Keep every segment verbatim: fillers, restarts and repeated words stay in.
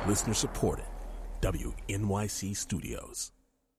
Listener supported. W N Y C Studios.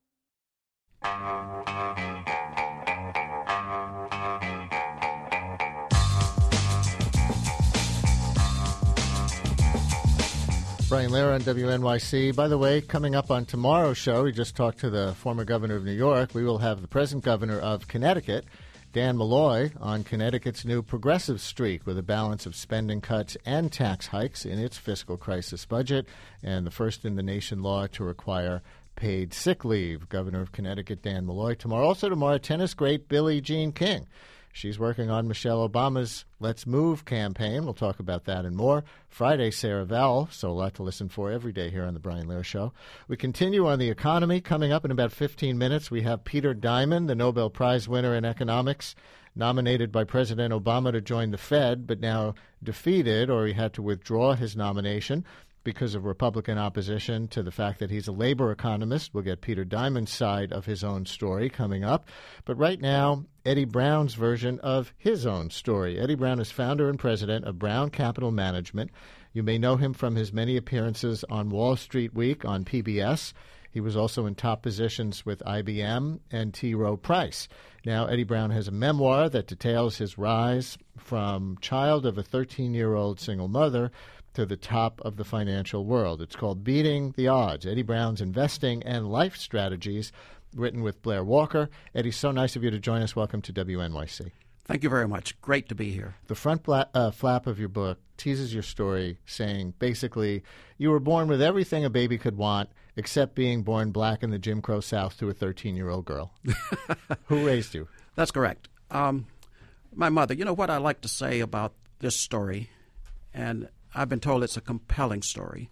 Brian Lehrer on W N Y C. By the way, coming up on tomorrow's show, we just talked to the former governor of New York. We will have the present governor of Connecticut, Dan Malloy, on Connecticut's new progressive streak with a balance of spending cuts and tax hikes in its fiscal crisis budget, and the first in the nation law to require paid sick leave. Governor of Connecticut Dan Malloy tomorrow. Also tomorrow, tennis great Billie Jean King. She's working on Michelle Obama's Let's Move campaign. We'll talk about that and more. Friday, Sarah Vowell, so a lot to listen for every day here on The Brian Lehrer Show. We continue on the economy. Coming up in about fifteen minutes, we have Peter Diamond, the Nobel Prize winner in economics, nominated by President Obama to join the Fed, but now defeated, or he had to withdraw his nomination because of Republican opposition to the fact that he's a labor economist. We'll get Peter Diamond's side of his own story coming up. But right now, Eddie Brown's version of his own story. Eddie Brown is founder and president of Brown Capital Management. You may know him from his many appearances on Wall Street Week on P B S. He was also in top positions with I B M and T. Rowe Price. Now, Eddie Brown has a memoir that details his rise from child of a thirteen-year-old single mother to the top of the financial world. It's called Beating the Odds, Eddie Brown's Investing and Life Strategies, written with Blair Walker. Eddie, so nice of you to join us. Welcome to W N Y C. Thank you very much. Great to be here. The front bla- uh, flap of your book teases your story, saying basically you were born with everything a baby could want except being born black in the Jim Crow South to a thirteen-year-old girl. Who raised you? That's correct. Um, my mother. You know what I like to say about this story, and I've been told it's a compelling story,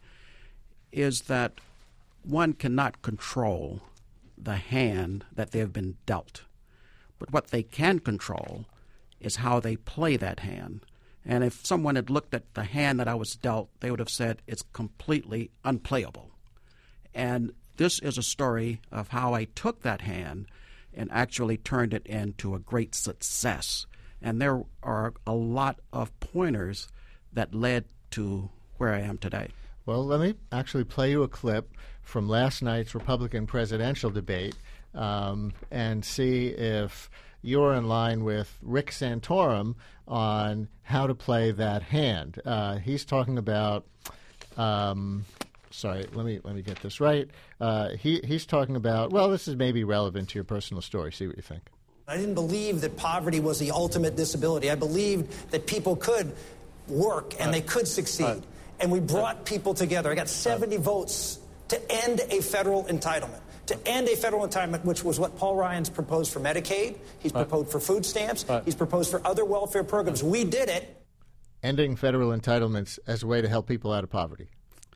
is that one cannot control the hand that they have been dealt. But what they can control is how they play that hand. And if someone had looked at the hand that I was dealt, they would have said it's completely unplayable. And this is a story of how I took that hand and actually turned it into a great success. And there are a lot of pointers that led to where I am today. Well, let me actually play you a clip from last night's Republican presidential debate um, and see if you're in line with Rick Santorum on how to play that hand. Uh, he's talking about, um, sorry, let me let me get this right. Uh, he he's talking about, well, this is maybe relevant to your personal story. See what you think. I didn't believe that poverty was the ultimate disability. I believed that people could work and uh, they could succeed. Uh, and we brought uh, people together. I got seventy uh, votes to end a federal entitlement. To end a federal entitlement, which was what Paul Ryan's proposed for Medicaid. He's uh, proposed for food stamps. Uh, he's proposed for other welfare programs. We did it. Ending federal entitlements as a way to help people out of poverty.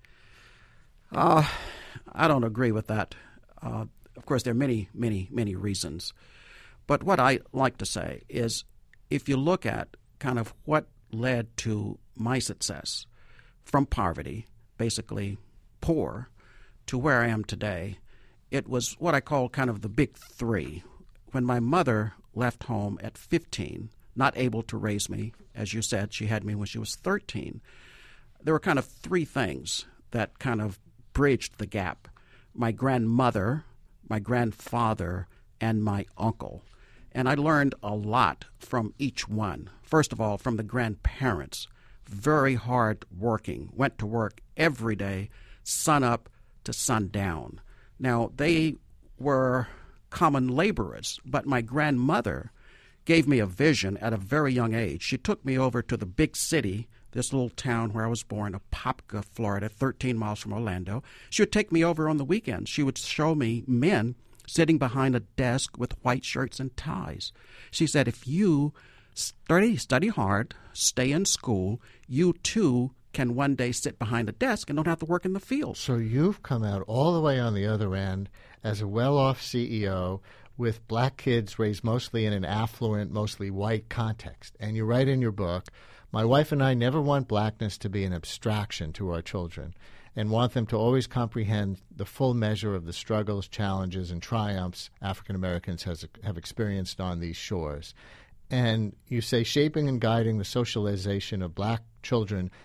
Uh, I don't agree with that. Uh, of course, there are many, many, many reasons. But what I like to say is if you look at kind of what led to my success from poverty, basically poor, to where I am today, it was what I call kind of the big three. When my mother left home at fifteen, not able to raise me, as you said, she had me when she was thirteen, there were kind of three things that kind of bridged the gap. My grandmother, my grandfather, and my uncle. And I learned a lot from each one. First of all, from the grandparents, very hard working, went to work every day, sun up to sundown. Now, they were common laborers, but my grandmother gave me a vision at a very young age. She took me over to the big city, this little town where I was born, Apopka, Florida, thirteen miles from Orlando. She would take me over on the weekends. She would show me men sitting behind a desk with white shirts and ties. She said, if you study, study hard, stay in school, you too can one day sit behind a desk and don't have to work in the field. So you've come out all the way on the other end as a well-off C E O with black kids raised mostly in an affluent, mostly white context. And you write in your book, my wife and I never want blackness to be an abstraction to our children and want them to always comprehend the full measure of the struggles, challenges, and triumphs African Americans has, have experienced on these shores. And you say shaping and guiding the socialization of black children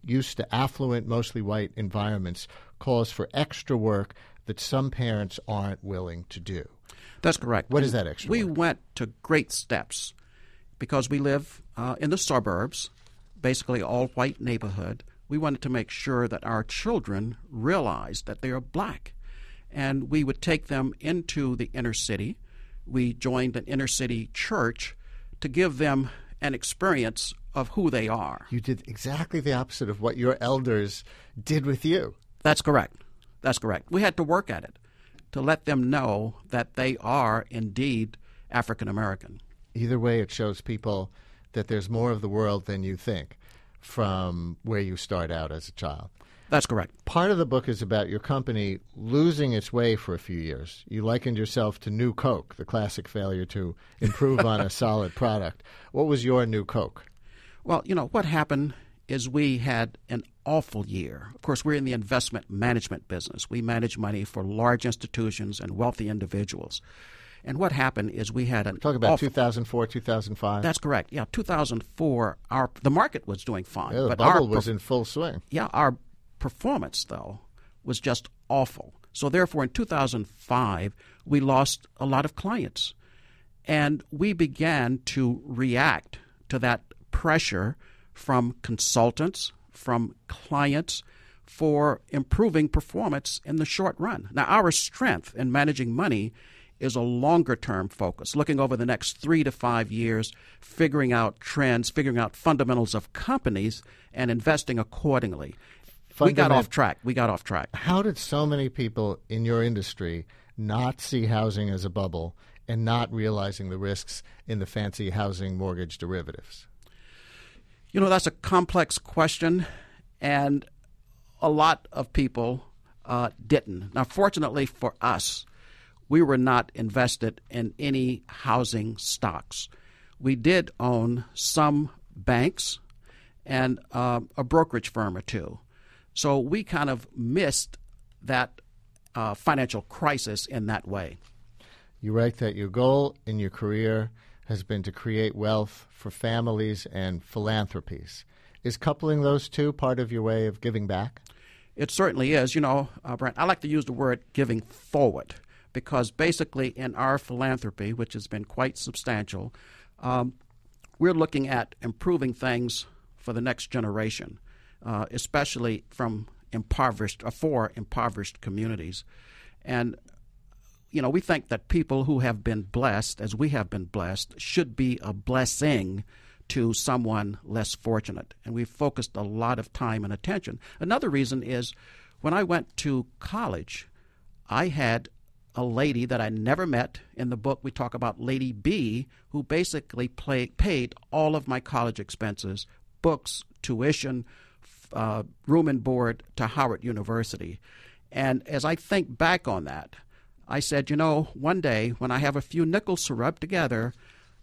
used to affluent, mostly white environments calls for extra work that some parents aren't willing to do. That's correct. What is that extra We work? went to great steps because we live uh, in the suburbs, basically all-white neighborhood. We wanted to make sure that our children realized that they are black. And we would take them into the inner city. We joined an inner-city church to give them an experience of who they are. You did exactly the opposite of what your elders did with you. That's correct. That's correct. We had to work at it to let them know that they are indeed African American. Either way, it shows people that there's more of the world than you think from where you start out as a child. That's correct. Part of the book is about your company losing its way for a few years. You likened yourself to New Coke, the classic failure to improve on a solid product. What was your New Coke? Well, you know, what happened is we had an awful year. Of course, we're in the investment management business. We manage money for large institutions and wealthy individuals. And what happened is we had an Talk about awful, two thousand four, two thousand five. That's correct. Yeah, two thousand four, our the market was doing fine. Yeah, the but bubble our was perf- in full swing. Yeah, our performance, though, was just awful. So therefore, in two thousand five, we lost a lot of clients. And we began to react to that pressure from consultants, from clients, for improving performance in the short run. Now, our strength in managing money is a longer-term focus, looking over the next three to five years, figuring out trends, figuring out fundamentals of companies, and investing accordingly. We got Fundament- off track. We got off track. How did so many people in your industry not see housing as a bubble and not realizing the risks in the fancy housing mortgage derivatives? You know, that's a complex question, and a lot of people uh, didn't. Now, fortunately for us, we were not invested in any housing stocks. We did own some banks and uh, a brokerage firm or two. So we kind of missed that uh, financial crisis in that way. You write that your goal in your career has been to create wealth for families and philanthropies. Is coupling those two part of your way of giving back? It certainly is. You know, uh, Brent, I like to use the word giving forward because basically in our philanthropy, which has been quite substantial, um, we're looking at improving things for the next generation, uh, especially from impoverished or for impoverished communities. And you know, we think that people who have been blessed, as we have been blessed, should be a blessing to someone less fortunate. And we've focused a lot of time and attention. Another reason is when I went to college, I had a lady that I never met. In the book, we talk about Lady B, who basically play, paid all of my college expenses, books, tuition, uh, room and board to Howard University. And as I think back on that, I said, you know, one day when I have a few nickels to rub together,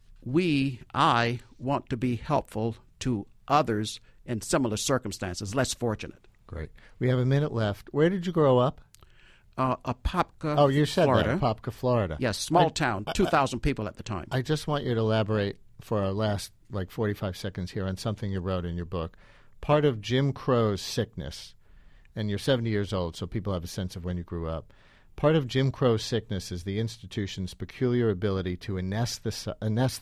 we, I, want to be helpful to others in similar circumstances, less fortunate. Great. We have a minute left. Where did you grow up? Uh, Apopka, Oh, you said Florida. that, Apopka, Florida. Yes, small I- town, two thousand people at the time. I just want you to elaborate for our last, like, forty-five seconds here on something you wrote in your book. Part of Jim Crow's sickness, and you're seventy years old, so people have a sense of when you grew up. Part of Jim Crow's sickness is the institution's peculiar ability to anesthetize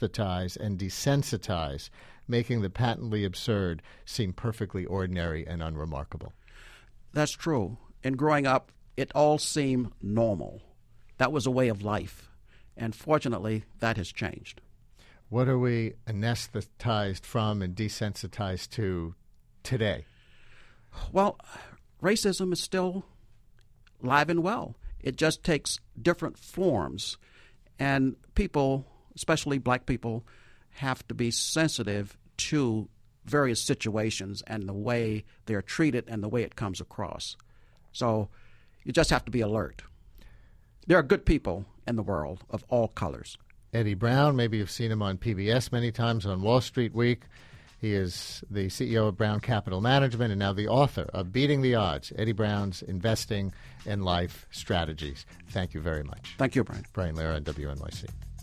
and desensitize, making the patently absurd seem perfectly ordinary and unremarkable. That's true. And growing up, it all seemed normal. That was a way of life. And fortunately, that has changed. What are we anesthetized from and desensitized to today? Well, racism is still alive and well. It just takes different forms. And people, especially black people, have to be sensitive to various situations and the way they're treated and the way it comes across. So you just have to be alert. There are good people in the world of all colors. Eddie Brown, maybe you've seen him on P B S many times on Wall Street Week. He is the C E O of Brown Capital Management and now the author of Beating the Odds, Eddie Brown's Investing and Life Strategies. Thank you very much. Thank you, Brian. Brian Lehrer on W N Y C.